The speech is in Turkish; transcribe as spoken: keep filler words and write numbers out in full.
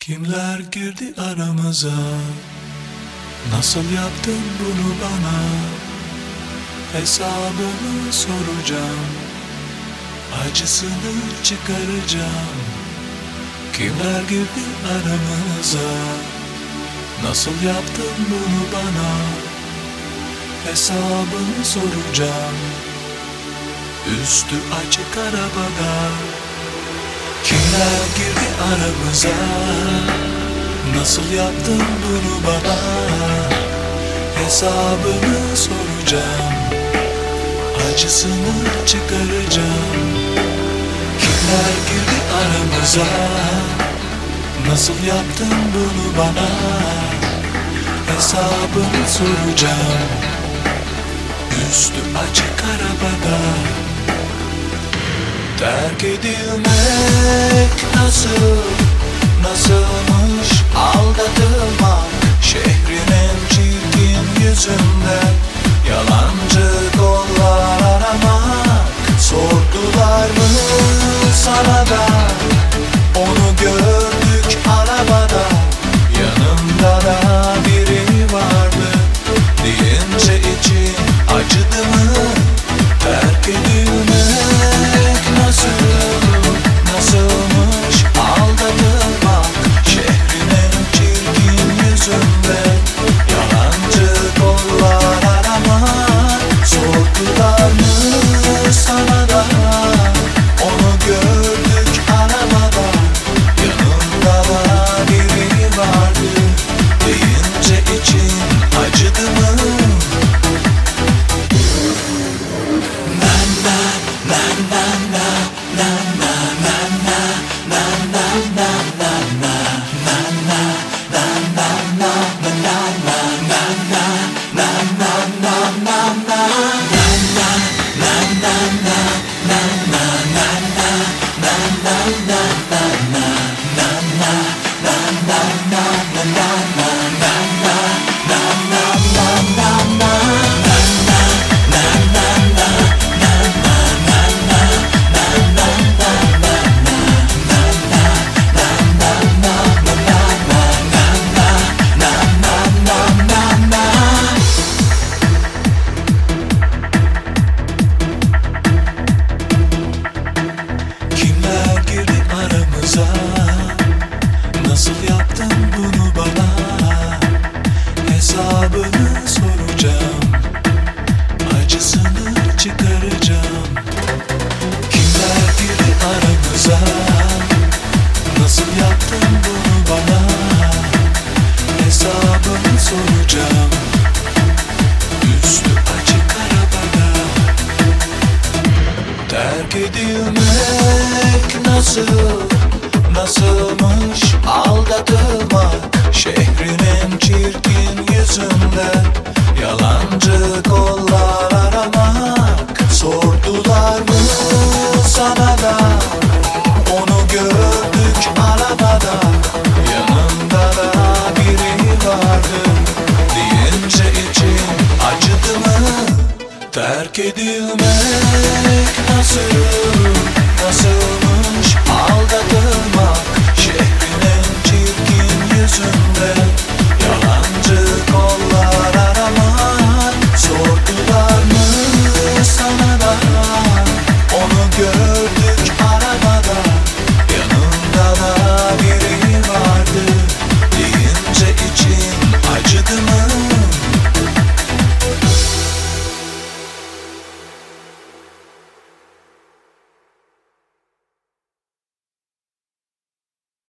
Kimler girdi aramıza? Nasıl yaptın bunu bana? Hesabını soracağım, acısını çıkaracağım. Kimler girdi aramıza? Nasıl yaptın bunu bana? Hesabını soracağım. Üstü açık arabada. Kimler girdi aramıza? Nasıl yaptın bunu bana? Hesabını soracağım, acısını çıkaracağım. Kimler girdi aramıza? Nasıl yaptın bunu bana? Hesabını soracağım. Üstü açık arabada. Terk edilmek nasıl, nasıl